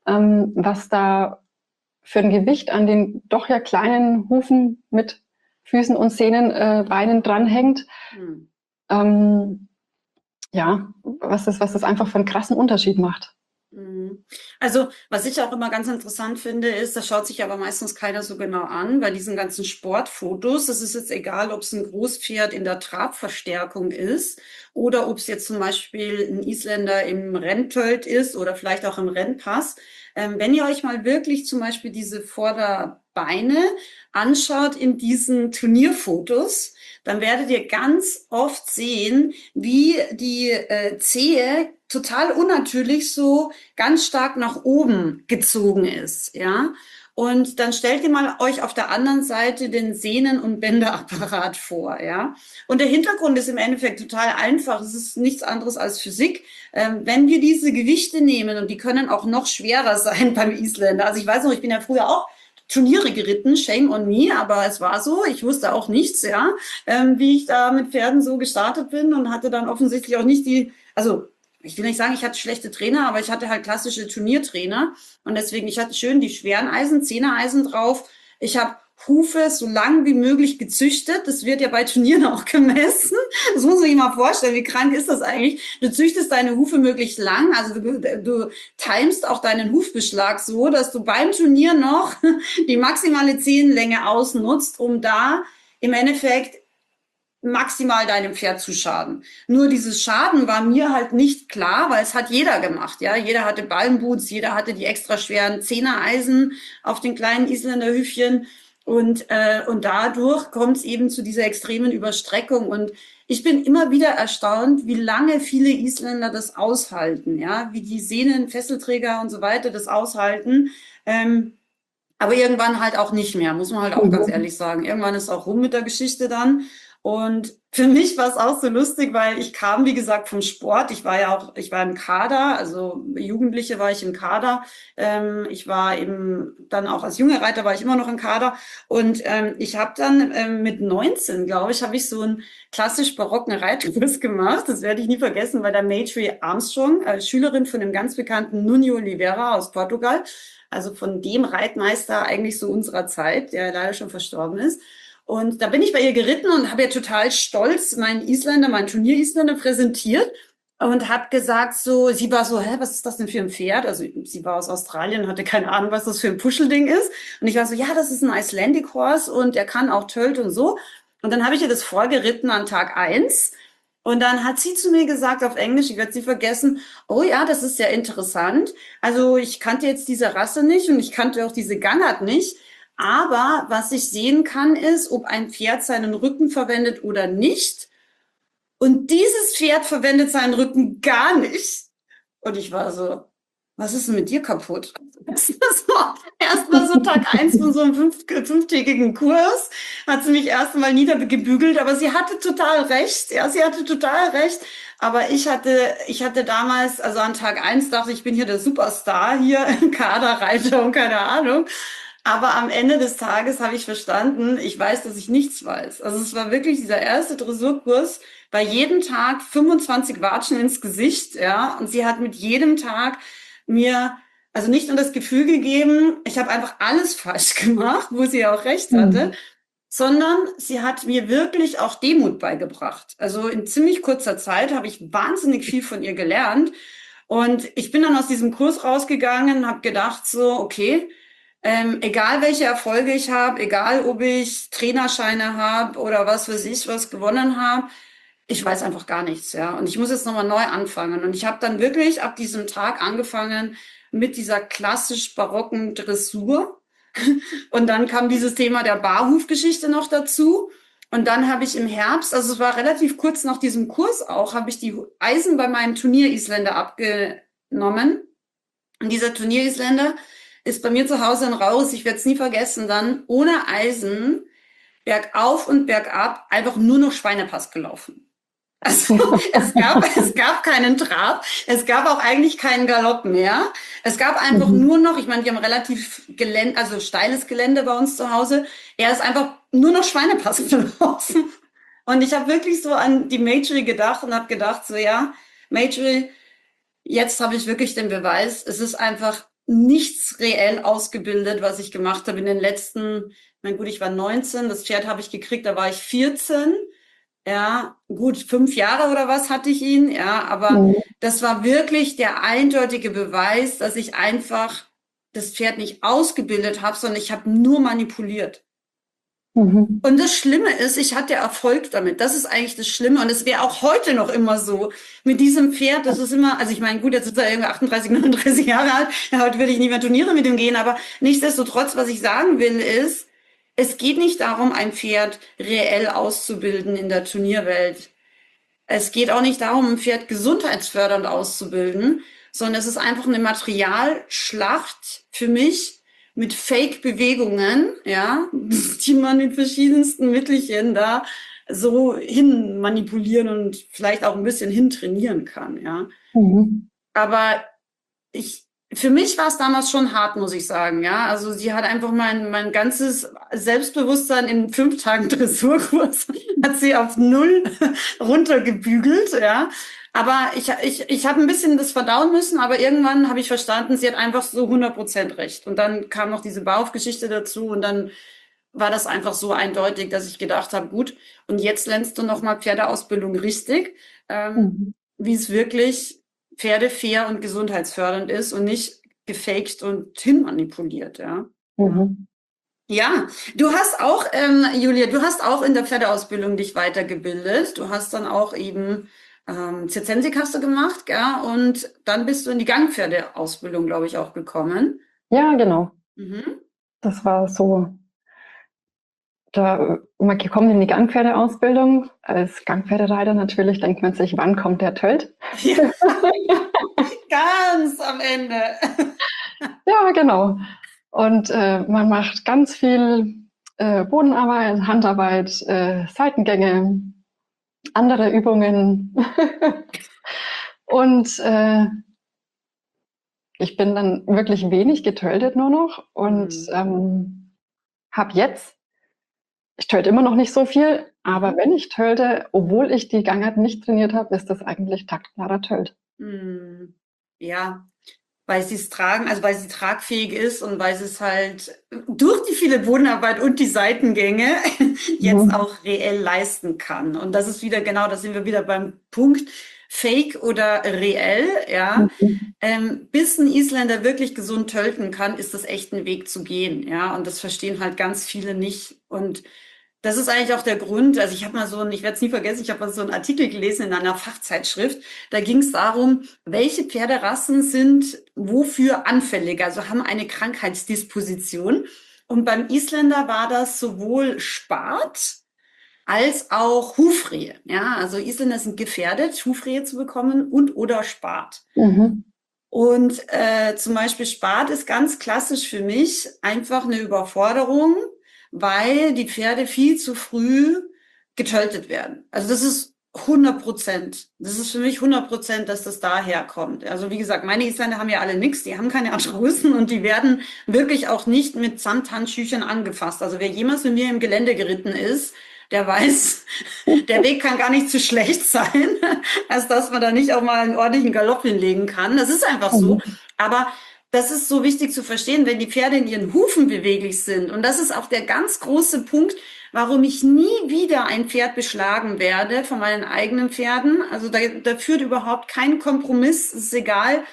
Was da für ein Gewicht an den doch ja kleinen Hufen mit Füßen und Sehnen, Beinen dranhängt. Mhm. Ähm, ja, was das einfach für einen krassen Unterschied macht. Mhm. Also, was ich auch immer ganz interessant finde, ist, das schaut sich aber meistens keiner so genau an, bei diesen ganzen Sportfotos. Das ist jetzt egal, ob es ein Großpferd in der Trabverstärkung ist oder ob es jetzt zum Beispiel ein Isländer im Renntölt ist oder vielleicht auch im Rennpass. Wenn ihr euch mal wirklich zum Beispiel diese Vorderbeine anschaut in diesen Turnierfotos, dann werdet ihr ganz oft sehen, wie die Zehe total unnatürlich so ganz stark nach oben gezogen ist, ja. Und dann stellt ihr mal euch auf der anderen Seite den Sehnen- und Bänderapparat vor, ja. Und der Hintergrund ist im Endeffekt total einfach. Es ist nichts anderes als Physik. Wenn wir diese Gewichte nehmen, und die können auch noch schwerer sein beim Isländer. Also ich weiß noch, ich bin ja früher auch Turniere geritten, shame on me, aber es war so. Ich wusste auch nichts, ja, wie ich da mit Pferden so gestartet bin und hatte dann offensichtlich auch nicht die, also ich will nicht sagen, ich hatte schlechte Trainer, aber ich hatte halt klassische Turniertrainer und deswegen, ich hatte schön die schweren Eisen, Zehnereisen drauf. Ich habe Hufe so lang wie möglich gezüchtet. Das wird ja bei Turnieren auch gemessen. Das muss man sich mal vorstellen. Wie krank ist das eigentlich? Du züchtest deine Hufe möglichst lang. Also du timest auch deinen Hufbeschlag so, dass du beim Turnier noch die maximale Zehenlänge ausnutzt, um da im Endeffekt maximal deinem Pferd zu schaden. Nur dieses Schaden war mir halt nicht klar, weil es hat jeder gemacht, ja. Jeder hatte Ballenboots, jeder hatte die extra schweren Zehnereisen auf den kleinen Isländerhüfchen und dadurch kommt es eben zu dieser extremen Überstreckung und ich bin immer wieder erstaunt, wie lange viele Isländer das aushalten, ja, wie die Sehnen, Fesselträger und so weiter das aushalten. Aber irgendwann halt auch nicht mehr, muss man halt auch ganz Mhm. ehrlich sagen. Irgendwann ist auch rum mit der Geschichte dann. Und für mich war es auch so lustig, weil ich kam, wie gesagt, vom Sport. Ich war im Kader, also Jugendliche war ich im Kader. Ich war eben dann auch als junge Reiter war ich immer noch im Kader. Und ich habe dann mit 19, glaube ich, habe ich so einen klassisch barocken Reitkurs gemacht. Das werde ich nie vergessen, bei der Maitre Armstrong, Schülerin von dem ganz bekannten Nuno Oliveira aus Portugal. Also von dem Reitmeister eigentlich so unserer Zeit, der leider schon verstorben ist. Und da bin ich bei ihr geritten und habe ihr total stolz meinen Turnier-Isländer präsentiert und habe gesagt so, sie war so, hä, was ist das denn für ein Pferd? Also sie war aus Australien, hatte keine Ahnung, was das für ein Puschelding ist. Und ich war so, ja, das ist ein Icelandic Horse und der kann auch Tölt und so. Und dann habe ich ihr das vorgeritten an Tag eins. Und dann hat sie zu mir gesagt auf Englisch, ich werde sie vergessen, oh ja, das ist ja interessant. Also ich kannte jetzt diese Rasse nicht und ich kannte auch diese Gangart nicht. Aber was ich sehen kann, ist, ob ein Pferd seinen Rücken verwendet oder nicht. Und dieses Pferd verwendet seinen Rücken gar nicht. Und ich war so, was ist denn mit dir kaputt? Das war erstmal so Tag eins von so einem fünftägigen Kurs, hat sie mich erstmal niedergebügelt, aber sie hatte total recht. Ja, sie hatte total recht. Aber ich hatte damals, also an Tag eins dachte ich bin hier der Superstar, hier im Kaderreiter und keine Ahnung. Aber am Ende des Tages habe ich verstanden, ich weiß, dass ich nichts weiß. Also es war wirklich dieser erste Dressurkurs, bei jedem Tag 25 Watschen ins Gesicht, ja. Und sie hat mit jedem Tag mir also nicht nur das Gefühl gegeben, ich habe einfach alles falsch gemacht, wo sie ja auch recht hatte, sondern sie hat mir wirklich auch Demut beigebracht. Also in ziemlich kurzer Zeit habe ich wahnsinnig viel von ihr gelernt. Und ich bin dann aus diesem Kurs rausgegangen, habe gedacht so, okay, egal welche Erfolge ich habe, egal ob ich Trainerscheine habe oder was weiß ich, was gewonnen habe, ich weiß einfach gar nichts, ja. Und ich muss jetzt nochmal neu anfangen. Und ich habe dann wirklich ab diesem Tag angefangen mit dieser klassisch barocken Dressur. Und dann kam dieses Thema der Barhufgeschichte noch dazu. Und dann habe ich im Herbst, also es war relativ kurz nach diesem Kurs auch, habe ich die Eisen bei meinem Turnier-Isländer abgenommen. Und dieser Turnier-Isländer ist bei mir zu Hause in Raus, ich werde es nie vergessen, dann ohne Eisen bergauf und bergab einfach nur noch Schweinepass gelaufen. Also es gab keinen Trab, es gab auch eigentlich keinen Galopp mehr. Es gab einfach nur noch, ich meine, wir haben relativ also steiles Gelände bei uns zu Hause. Er ist einfach nur noch Schweinepass gelaufen. Und ich habe wirklich so an die Majorie gedacht und habe gedacht, so ja, Majorie, jetzt habe ich wirklich den Beweis, es ist einfach nichts reell ausgebildet, was ich gemacht habe in den letzten, ich meine, gut, ich war 19, das Pferd habe ich gekriegt, da war ich 14. Ja, gut, 5 Jahre oder was hatte ich ihn, ja, aber das war wirklich der eindeutige Beweis, dass ich einfach das Pferd nicht ausgebildet habe, sondern ich habe nur manipuliert. Und das Schlimme ist, ich hatte Erfolg damit. Das ist eigentlich das Schlimme. Und es wäre auch heute noch immer so. Mit diesem Pferd, das ist immer, also ich meine, gut, jetzt ist er irgendwie 38, 39 Jahre alt. Ja, heute würde ich nicht mehr Turniere mit ihm gehen. Aber nichtsdestotrotz, was ich sagen will, ist, es geht nicht darum, ein Pferd reell auszubilden in der Turnierwelt. Es geht auch nicht darum, ein Pferd gesundheitsfördernd auszubilden, sondern es ist einfach eine Materialschlacht für mich mit Fake-Bewegungen, ja, die man mit verschiedensten Mittelchen da so hin manipulieren und vielleicht auch ein bisschen hin trainieren kann, ja. Aber für mich war es damals schon hart, muss ich sagen, ja. Also sie hat einfach mein ganzes Selbstbewusstsein in 5 Tagen Dressurkurs hat sie auf 0 runtergebügelt, ja. Aber ich habe ein bisschen das verdauen müssen, aber irgendwann habe ich verstanden, sie hat einfach so 100% recht. Und dann kam noch diese Bauchgeschichte dazu und dann war das einfach so eindeutig, dass ich gedacht habe, gut, und jetzt lernst du nochmal Pferdeausbildung richtig, wie es wirklich pferdefair und gesundheitsfördernd ist und nicht gefaked und hinmanipuliert, ja. Ja, du hast auch, Julia, du hast auch in der Pferdeausbildung dich weitergebildet. Du hast dann auch eben Zizensik hast du gemacht, gell? Und dann bist du in die Gangpferdeausbildung, glaube ich, auch gekommen. Ja, genau. Das war so, man kommt in die Gangpferdeausbildung. Als Gangpferdereiter natürlich denkt man sich, wann kommt der Tölt? Ja. Ganz am Ende. Ja, genau. Und man macht ganz viel Bodenarbeit, Handarbeit, Seitengänge, andere Übungen. Und ich bin dann wirklich wenig getöltet nur noch und habe jetzt, ich tölte immer noch nicht so viel, aber wenn ich tölte, obwohl ich die Gangart nicht trainiert habe, ist das eigentlich taktklarer Tölt. Ja, weil sie es tragen, also weil sie tragfähig ist und weil sie es halt durch die viele Bodenarbeit und die Seitengänge jetzt auch reell leisten kann. Und das ist wieder genau, da sind wir wieder beim Punkt Fake oder reell, ja. Bis ein Isländer wirklich gesund tölten kann, ist das echt ein Weg zu gehen, ja. Und das verstehen halt ganz viele nicht. Und Das ist eigentlich auch der Grund. Also ich habe mal ich werde es nie vergessen, ich habe mal so einen Artikel gelesen in einer Fachzeitschrift. Da ging es darum, welche Pferderassen sind wofür anfällig, also haben eine Krankheitsdisposition. Und beim Isländer war das sowohl Spat als auch Hufrehe. Ja, also Isländer sind gefährdet, Hufrehe zu bekommen und oder Spat. Mhm. Und zum Beispiel Spat ist ganz klassisch für mich einfach eine Überforderung, weil die Pferde viel zu früh getötet werden. Also das ist 100%. Das ist für mich 100%, dass das daher kommt. Also wie gesagt, meine Isländer haben ja alle nichts, die haben keine Arthrosen und die werden wirklich auch nicht mit Samthandschüchern angefasst. Also wer jemals mit mir im Gelände geritten ist, der weiß, der Weg kann gar nicht zu schlecht sein, als dass man da nicht auch mal einen ordentlichen Galopp hinlegen kann. Das ist einfach so. Mhm. Aber das ist so wichtig zu verstehen, wenn die Pferde in ihren Hufen beweglich sind. Und das ist auch der ganz große Punkt, warum ich nie wieder ein Pferd beschlagen werde von meinen eigenen Pferden. Also da führt überhaupt kein Kompromiss. Es ist egal,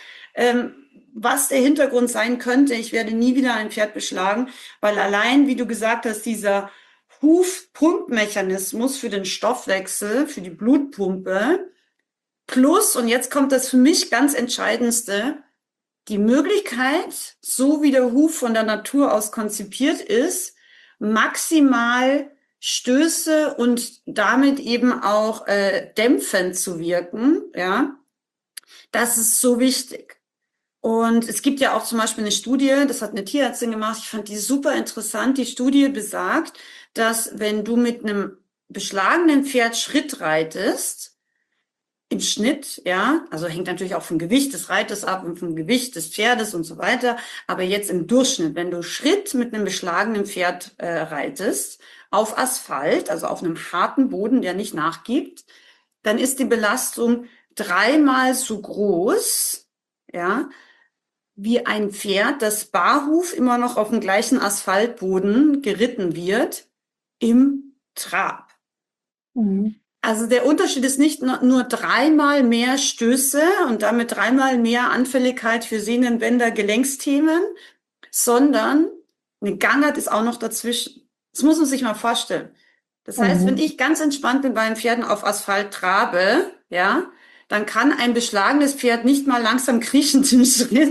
was der Hintergrund sein könnte. Ich werde nie wieder ein Pferd beschlagen, weil allein, wie du gesagt hast, dieser Hufpumpmechanismus für den Stoffwechsel, für die Blutpumpe, plus, und jetzt kommt das für mich ganz Entscheidendste, die Möglichkeit, so wie der Huf von der Natur aus konzipiert ist, maximal Stöße und damit eben auch dämpfend zu wirken, ja, das ist so wichtig. Und es gibt ja auch zum Beispiel eine Studie, das hat eine Tierärztin gemacht, ich fand die super interessant. Die Studie besagt, dass wenn du mit einem beschlagenen Pferd Schritt reitest, im Schnitt, ja, also hängt natürlich auch vom Gewicht des Reiters ab und vom Gewicht des Pferdes und so weiter, aber jetzt im Durchschnitt, wenn du Schritt mit einem beschlagenen Pferd reitest, auf Asphalt, also auf einem harten Boden, der nicht nachgibt, dann ist die Belastung dreimal so groß, ja, wie ein Pferd, das barhuf immer noch auf dem gleichen Asphaltboden geritten wird im Trab. Mhm. Also der Unterschied ist nicht nur dreimal mehr Stöße und damit dreimal mehr Anfälligkeit für Sehnenbänder, Gelenksthemen, sondern eine Gangart ist auch noch dazwischen. Das muss man sich mal vorstellen. Das heißt, wenn Mhm. ich ganz entspannt bin bei den Pferden auf Asphalt trabe, ja, dann kann ein beschlagenes Pferd nicht mal langsam kriechend im Schritt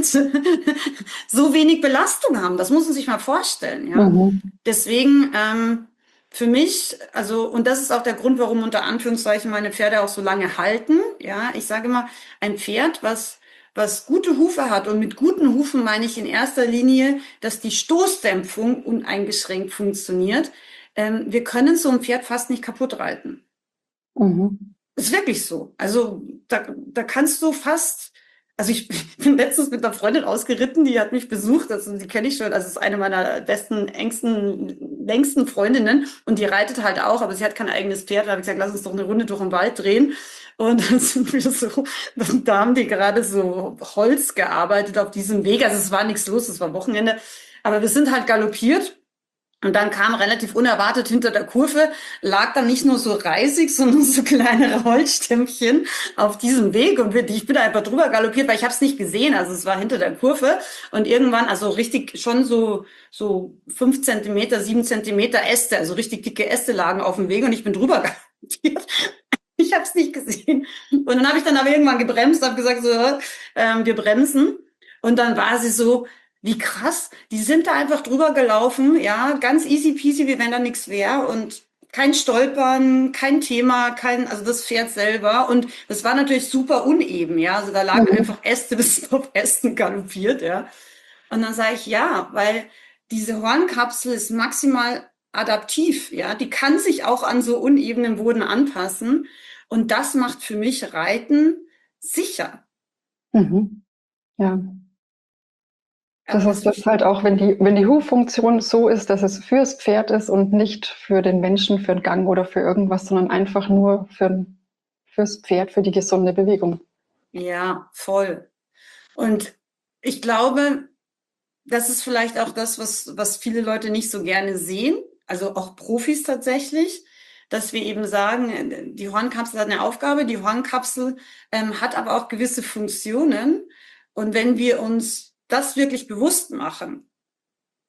so wenig Belastung haben. Das muss man sich mal vorstellen, ja. Mhm. Deswegen, für mich, also, und das ist auch der Grund, warum unter Anführungszeichen meine Pferde auch so lange halten. Ja, ich sage immer, ein Pferd, was gute Hufe hat, und mit guten Hufen meine ich in erster Linie, dass die Stoßdämpfung uneingeschränkt funktioniert. Wir können so ein Pferd fast nicht kaputt reiten. Mhm. Ist wirklich so. Also da kannst du fast, also ich bin letztens mit einer Freundin ausgeritten, die hat mich besucht, also die kenne ich schon, also ist eine meiner besten, engsten, längsten Freundinnen und die reitet halt auch, aber sie hat kein eigenes Pferd. Da habe ich gesagt, lass uns doch eine Runde durch den Wald drehen. Und dann sind wir so, da haben die gerade so Holz gearbeitet auf diesem Weg. Also es war nichts los, es war Wochenende. Aber wir sind halt galoppiert. Und dann kam relativ unerwartet hinter der Kurve, lag dann nicht nur so Reisig, sondern so kleinere Holzstämmchen auf diesem Weg. Und ich bin einfach drüber galoppiert, weil ich habe es nicht gesehen. Also es war hinter der Kurve. Und irgendwann, also richtig schon so 5 Zentimeter, 7 Zentimeter Äste, also richtig dicke Äste lagen auf dem Weg. Und ich bin drüber galoppiert. Ich habe es nicht gesehen. Und dann habe ich dann aber irgendwann gebremst, habe gesagt, so, wir bremsen. Und dann war sie so, wie krass, die sind da einfach drüber gelaufen, ja, ganz easy peasy, wie wenn da nichts wäre und kein Stolpern, kein Thema, also das Pferd selber. Und das war natürlich super uneben, ja, also da lagen Mhm. einfach Äste, das ist auf Ästen galoppiert, ja. Und dann sage ich, ja, weil diese Hornkapsel ist maximal adaptiv, ja, die kann sich auch an so unebenen Boden anpassen. Und das macht für mich Reiten sicher. Mhm. Ja. Das Aber das ist das halt auch, wenn die Huffunktion so ist, dass es fürs Pferd ist und nicht für den Menschen, für den Gang oder für irgendwas, sondern einfach nur fürs Pferd, für die gesunde Bewegung. ja, voll. Und ich glaube, das ist vielleicht auch das, was viele Leute nicht so gerne sehen, also auch Profis tatsächlich, dass wir eben sagen, die Hornkapsel hat eine Aufgabe, die Hornkapsel hat aber auch gewisse Funktionen. Und wenn wir uns das wirklich bewusst machen,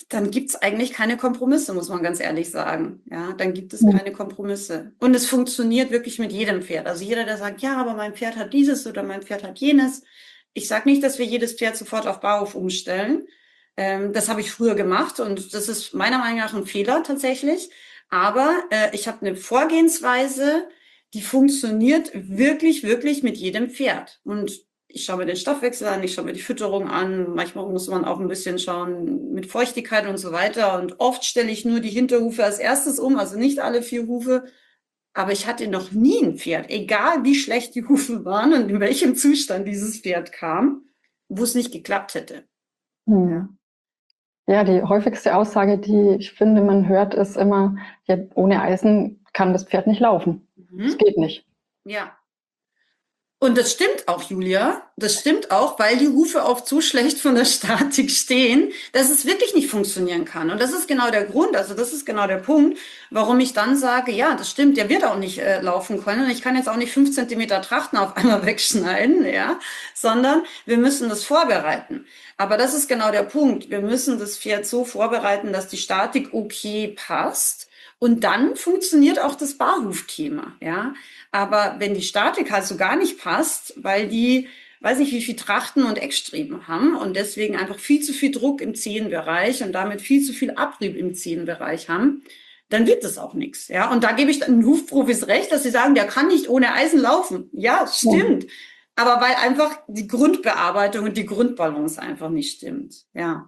dann gibt's eigentlich keine Kompromisse, muss man ganz ehrlich sagen. Ja, dann gibt es Mhm. keine Kompromisse. Und es funktioniert wirklich mit jedem Pferd. Also jeder, der sagt, ja, aber mein Pferd hat dieses oder mein Pferd hat jenes. Ich sage nicht, dass wir jedes Pferd sofort auf Barhof umstellen. Das habe ich früher gemacht und das ist meiner Meinung nach ein Fehler tatsächlich. Aber ich habe eine Vorgehensweise, die funktioniert wirklich, wirklich mit jedem Pferd. Und ich schaue mir den Stoffwechsel an, ich schaue mir die Fütterung an. Manchmal muss man auch ein bisschen schauen mit Feuchtigkeit und so weiter. Und oft stelle ich nur die Hinterhufe als erstes um, also nicht alle 4 Hufe. Aber ich hatte noch nie ein Pferd, egal wie schlecht die Hufe waren und in welchem Zustand dieses Pferd kam, wo es nicht geklappt hätte. Ja. Ja, die häufigste Aussage, die ich finde, man hört, ist immer, ja, ohne Eisen kann das Pferd nicht laufen. Das geht nicht. Ja. Und das stimmt auch, Julia. Das stimmt auch, weil die Hufe oft so schlecht von der Statik stehen, dass es wirklich nicht funktionieren kann. Und das ist genau der Grund, also das ist genau der Punkt, warum ich dann sage, ja, das stimmt, der wird auch nicht laufen können. Und ich kann jetzt auch nicht 5 Zentimeter Trachten auf einmal wegschneiden, ja, sondern wir müssen das vorbereiten. Aber das ist genau der Punkt. Wir müssen das Pferd so vorbereiten, dass die Statik okay passt. Und dann funktioniert auch das Barhufthema, ja. Aber wenn die Statik halt so gar nicht passt, weil die, weiß nicht, wie viel Trachten und Eckstreben haben und deswegen einfach viel zu viel Druck im Zehenbereich und damit viel zu viel Abrieb im Zehenbereich haben, dann wird das auch nichts, ja. Und da gebe ich dann den Hufprofis recht, dass sie sagen, der kann nicht ohne Eisen laufen. Ja, stimmt. Aber weil einfach die Grundbearbeitung und die Grundbalance einfach nicht stimmt, ja.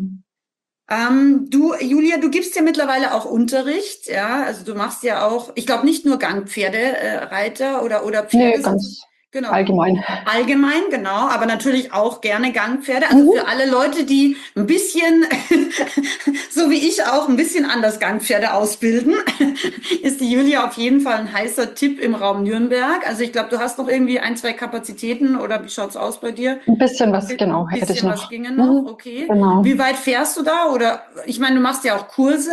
Du, Julia, du gibst ja mittlerweile auch Unterricht, ja, also du machst ja auch, ich glaube nicht nur Gangpferde, Reiter oder Pferde. Nee, ganz Genau. allgemein. Allgemein, genau, aber natürlich auch gerne Gangpferde. Also für alle Leute, die ein bisschen, so wie ich auch, ein bisschen anders Gangpferde ausbilden, ist die Julia auf jeden Fall ein heißer Tipp im Raum Nürnberg. Also ich glaube, du hast noch irgendwie 1, 2 Kapazitäten oder wie schaut's aus bei dir? Ein bisschen was, genau, hätte ich Bisschen noch. was ginge noch, okay. Genau. Wie weit fährst du da? Oder ich meine, du machst ja auch Kurse.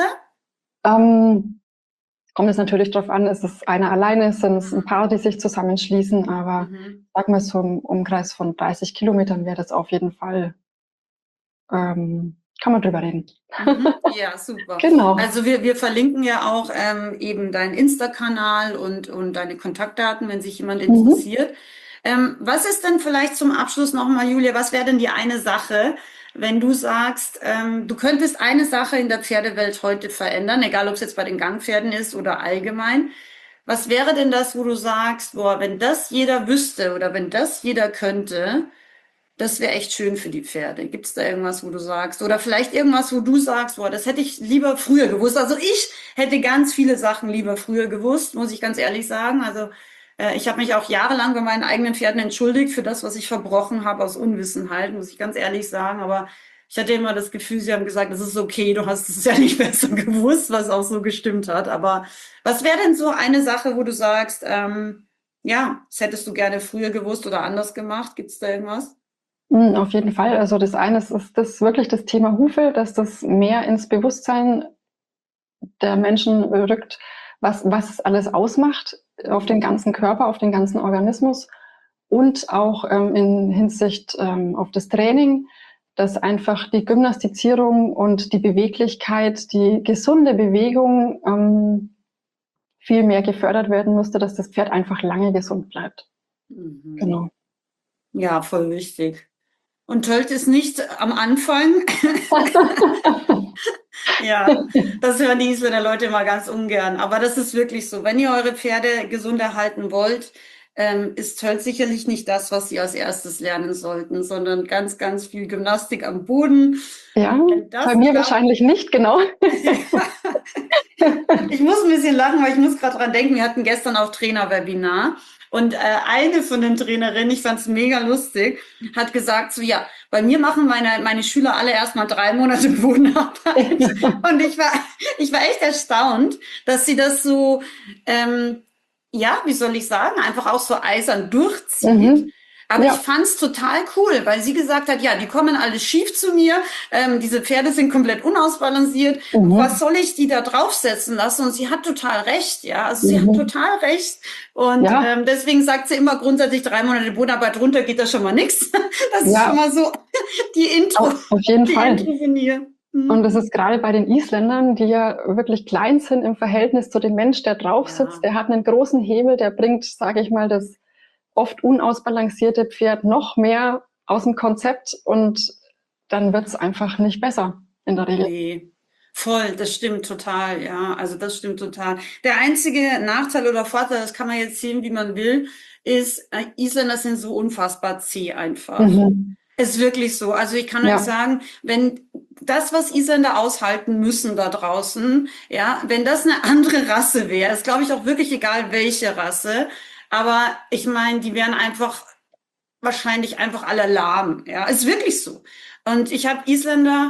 Kommt es natürlich darauf an, ist es einer alleine, sind es ein paar, die sich zusammenschließen, aber sag mal, so im Umkreis von 30 Kilometern wäre das auf jeden Fall, kann man drüber reden. Ja, super. Genau. Also wir verlinken ja auch eben deinen Insta-Kanal und deine Kontaktdaten, wenn sich jemand interessiert. Was ist denn vielleicht zum Abschluss nochmal, Julia, was wäre denn die eine Sache, wenn du sagst, du könntest eine Sache in der Pferdewelt heute verändern, egal ob es jetzt bei den Gangpferden ist oder allgemein. Was wäre denn das, wo du sagst, boah, wenn das jeder wüsste oder wenn das jeder könnte, das wäre echt schön für die Pferde. Gibt es da irgendwas, wo du sagst? Oder vielleicht irgendwas, wo du sagst, boah, das hätte ich lieber früher gewusst. Also ich hätte ganz viele Sachen lieber früher gewusst, muss ich ganz ehrlich sagen. Also ich habe mich auch jahrelang bei meinen eigenen Pferden entschuldigt für das, was ich verbrochen habe aus Unwissenheit, muss ich ganz ehrlich sagen. Aber ich hatte immer das Gefühl, sie haben gesagt, das ist okay, du hast es ja nicht besser gewusst, was auch so gestimmt hat. Aber was wäre denn so eine Sache, wo du sagst, ja, das hättest du gerne früher gewusst oder anders gemacht? Gibt es da irgendwas? Auf jeden Fall. Also das eine ist das wirklich das Thema Hufe, dass das mehr ins Bewusstsein der Menschen rückt, was es alles ausmacht auf den ganzen Körper, auf den ganzen Organismus und auch in Hinsicht auf das Training, dass einfach die Gymnastizierung und die Beweglichkeit, die gesunde Bewegung viel mehr gefördert werden müsste, dass das Pferd einfach lange gesund bleibt. Genau. Ja, voll wichtig. Und tölt es nicht am Anfang. Ja, das hören die Isländer Leute immer ganz ungern. Aber das ist wirklich so. Wenn ihr eure Pferde gesund erhalten wollt, ist Tölt sicherlich nicht das, was sie als erstes lernen sollten, sondern ganz, ganz viel Gymnastik am Boden. Ja, bei mir wahrscheinlich nicht, genau. Ich muss ein bisschen lachen, weil ich muss gerade dran denken, wir hatten gestern auch Trainerwebinar. Und eine von den Trainerinnen, ich fand es mega lustig, hat gesagt, so ja, bei mir machen meine Schüler alle erstmal 3 Monate Bodenarbeit. Und ich war echt erstaunt, dass sie das so, ja, wie soll ich sagen, einfach auch so eisern durchzieht. Aber ich fand's total cool, weil sie gesagt hat, ja, die kommen alle schief zu mir, diese Pferde sind komplett unausbalanciert, was soll ich die da draufsetzen lassen? Und sie hat total recht, ja, also sie hat total recht. Und deswegen sagt sie immer grundsätzlich 3 Monate Bodenarbeit runter geht da schon mal nichts. Das ist schon mal so die Intro. Auf jeden Fall. Intro von ihr. Und das ist gerade bei den Isländern, die ja wirklich klein sind im Verhältnis zu dem Mensch, der drauf sitzt. Ja. Der hat einen großen Hebel, der bringt, sage ich mal, das oft unausbalancierte Pferd noch mehr aus dem Konzept und dann wird's einfach nicht besser in der Regel. Nee, voll, das stimmt total, ja. Also das stimmt total. Der einzige Nachteil oder Vorteil, das kann man jetzt sehen, wie man will, ist, Isländer sind so unfassbar zäh einfach. Mhm. Ist wirklich so. Also ich kann euch Ja. sagen, wenn das, was Isländer aushalten müssen da draußen, ja, wenn das eine andere Rasse wäre, ist glaube ich auch wirklich egal, welche Rasse. Aber ich meine, die wären einfach wahrscheinlich einfach alle lahm. Ja, ist wirklich so. Und ich habe Isländer,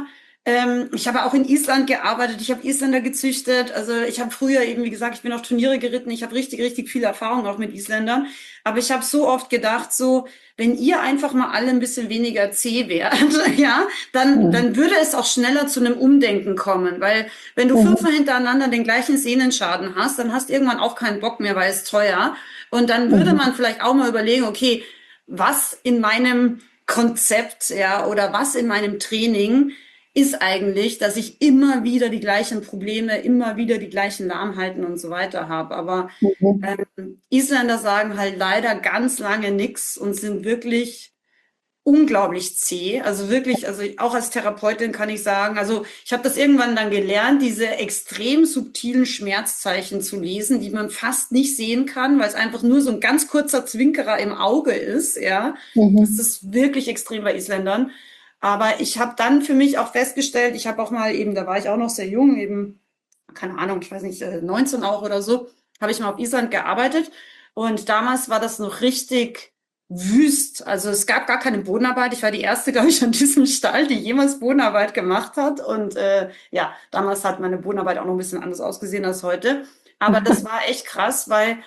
ich habe auch in Island gearbeitet, ich habe Isländer gezüchtet. Also ich habe früher eben, wie gesagt, ich bin auf Turniere geritten, ich habe richtig, richtig viel Erfahrung auch mit Isländern. Aber ich habe so oft gedacht, so, wenn ihr einfach mal alle ein bisschen weniger zäh wärt, ja, dann Mhm. würde es auch schneller zu einem Umdenken kommen. Weil wenn du Mhm. fünfmal hintereinander den gleichen Sehnenschaden hast, dann hast du irgendwann auch keinen Bock mehr, weil es teuer. Und dann würde Mhm. man vielleicht auch mal überlegen, okay, was in meinem Konzept, ja, oder was in meinem Training ist eigentlich, dass ich immer wieder die gleichen Probleme, immer wieder die gleichen Lahmheiten und so weiter habe. Aber Mhm. Isländer sagen halt leider ganz lange nichts und sind wirklich unglaublich zäh. Also wirklich, also auch als Therapeutin kann ich sagen, also ich habe das irgendwann dann gelernt, diese extrem subtilen Schmerzzeichen zu lesen, die man fast nicht sehen kann, weil es einfach nur so ein ganz kurzer Zwinkerer im Auge ist, ja. Das Mhm. ist wirklich extrem bei Isländern. Aber ich habe dann für mich auch festgestellt, ich habe auch mal eben, da war ich auch noch sehr jung, eben, keine Ahnung, ich weiß nicht, 19 auch oder so, habe ich mal auf Island gearbeitet. Und damals war das noch richtig wüst. Also es gab gar keine Bodenarbeit. Ich war die erste, glaube ich, an diesem Stall, die jemals Bodenarbeit gemacht hat. Und ja, damals hat meine Bodenarbeit auch noch ein bisschen anders ausgesehen als heute. Aber das war echt krass, weil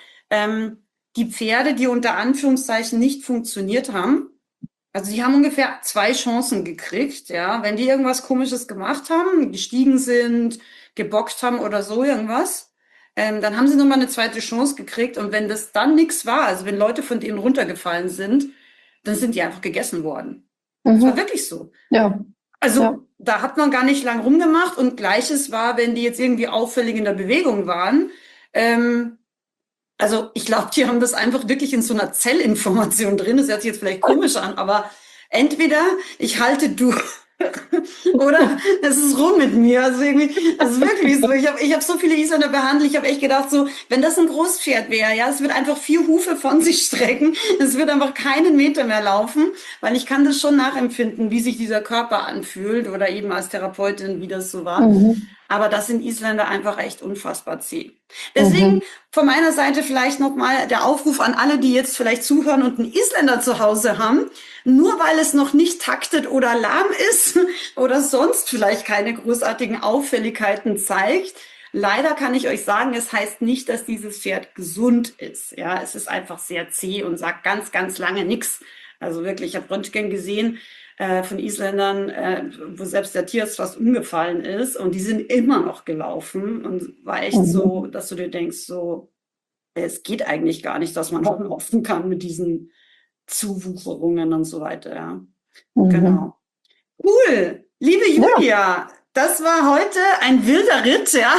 die Pferde, die unter Anführungszeichen nicht funktioniert haben, also die haben ungefähr 2 Chancen gekriegt, ja, wenn die irgendwas Komisches gemacht haben, gestiegen sind, gebockt haben oder so irgendwas, dann haben sie nochmal eine zweite Chance gekriegt und wenn das dann nichts war, also wenn Leute von denen runtergefallen sind, dann sind die einfach gegessen worden. Das war Mhm. wirklich so. Ja. Ja. Also da hat man gar nicht lang rumgemacht und Gleiches war, wenn die jetzt irgendwie auffällig in der Bewegung waren. Ähm, also ich glaube, die haben das einfach wirklich in so einer Zellinformation drin. Das hört sich jetzt vielleicht komisch an, aber entweder ich halte durch oder es ist rum mit mir. Also irgendwie, das ist wirklich so. Ich hab so viele Isländer behandelt. Ich habe echt gedacht, so, wenn das ein Großpferd wäre, ja, es wird einfach 4 Hufe von sich strecken. Es wird einfach keinen Meter mehr laufen, weil ich kann das schon nachempfinden, wie sich dieser Körper anfühlt oder eben als Therapeutin, wie das so war. Mhm. Aber das sind Isländer einfach echt unfassbar zäh. Mhm. Deswegen von meiner Seite vielleicht nochmal der Aufruf an alle, die jetzt vielleicht zuhören und einen Isländer zu Hause haben. Nur weil es noch nicht taktet oder lahm ist oder sonst vielleicht keine großartigen Auffälligkeiten zeigt. Leider kann ich euch sagen, es heißt nicht, dass dieses Pferd gesund ist. Ja, es ist einfach sehr zäh und sagt ganz, ganz lange nichts. Also wirklich, ich habe Röntgen gesehen von Isländern, wo selbst der Tierarzt fast umgefallen ist und die sind immer noch gelaufen und war echt Mhm. so, dass du dir denkst, so, es geht eigentlich gar nicht, dass man noch laufen kann mit diesen Zuwucherungen und so weiter, ja. Mhm. Genau. Cool. Liebe Ja. Julia, das war heute ein wilder Ritt, ja.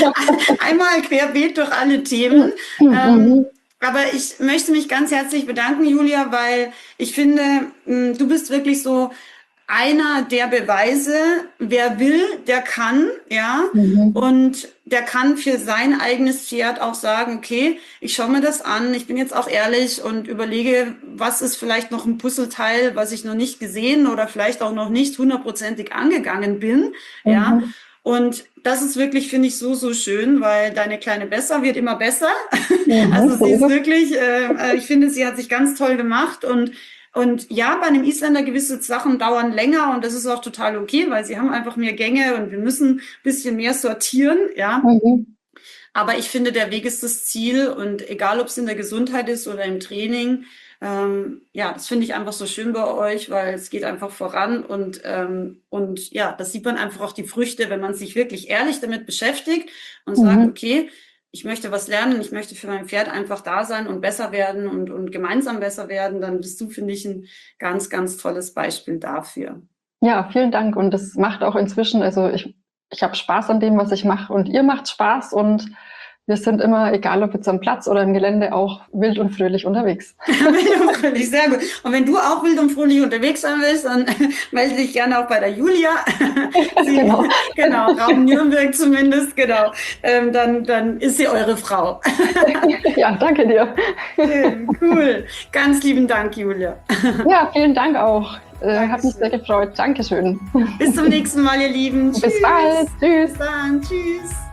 Einmal querbeet durch alle Themen. Ähm, Mhm. aber ich möchte mich ganz herzlich bedanken, Julia, weil ich finde, du bist wirklich so einer der Beweise, wer will, der kann, ja. Mhm. Und der kann für sein eigenes Pferd auch sagen, okay, ich schaue mir das an, ich bin jetzt auch ehrlich und überlege, was ist vielleicht noch ein Puzzleteil, was ich noch nicht gesehen oder vielleicht auch noch nicht hundertprozentig angegangen bin, ja. Mhm. Und das ist wirklich, finde ich, so, so schön, weil deine kleine Besser wird immer besser. Mhm. Also So sie ist ist es. wirklich, ich finde, sie hat sich ganz toll gemacht und ja, bei einem Isländer gewisse Sachen dauern länger und das ist auch total okay, weil sie haben einfach mehr Gänge und wir müssen ein bisschen mehr sortieren, ja. Mhm. Aber ich finde, der Weg ist das Ziel und egal, ob es in der Gesundheit ist oder im Training, ja, das finde ich einfach so schön bei euch, weil es geht einfach voran und ja, das sieht man einfach auch die Früchte, wenn man sich wirklich ehrlich damit beschäftigt und sagt, Mhm. okay, ich möchte was lernen, ich möchte für mein Pferd einfach da sein und besser werden und gemeinsam besser werden, dann bist du, finde ich, ein ganz, ganz tolles Beispiel dafür. Ja, vielen Dank. Und das macht auch inzwischen, also ich habe Spaß an dem, was ich mache und ihr macht Spaß und wir sind immer, egal ob jetzt am Platz oder im Gelände, auch wild und fröhlich unterwegs. Wild und fröhlich, sehr gut. Und wenn du auch wild und fröhlich unterwegs sein willst, dann melde dich gerne auch bei der Julia. Genau. Genau, Raum Nürnberg zumindest, genau. Dann ist sie eure Frau. Ja, danke dir. Schön, cool. Ganz lieben Dank, Julia. Ja, vielen Dank auch. Hat mich sehr gefreut. Dankeschön. Bis zum nächsten Mal, ihr Lieben. Bis bald. Tschüss. Bis dann. Tschüss.